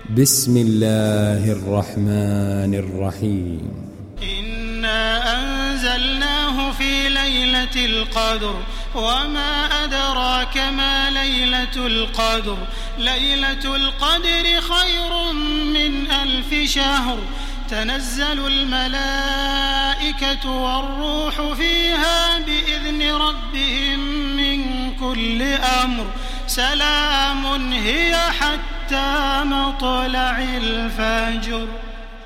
بسم الله الرحمن الرحيم إنا أنزلناه في ليلة القدر وما أدراك ما ليلة القدر ليلة القدر خير من 1000 شهر تنزل الملائكة والروح فيها بإذن ربهم من كل أمر سلام هي حتى مطلع الفجر.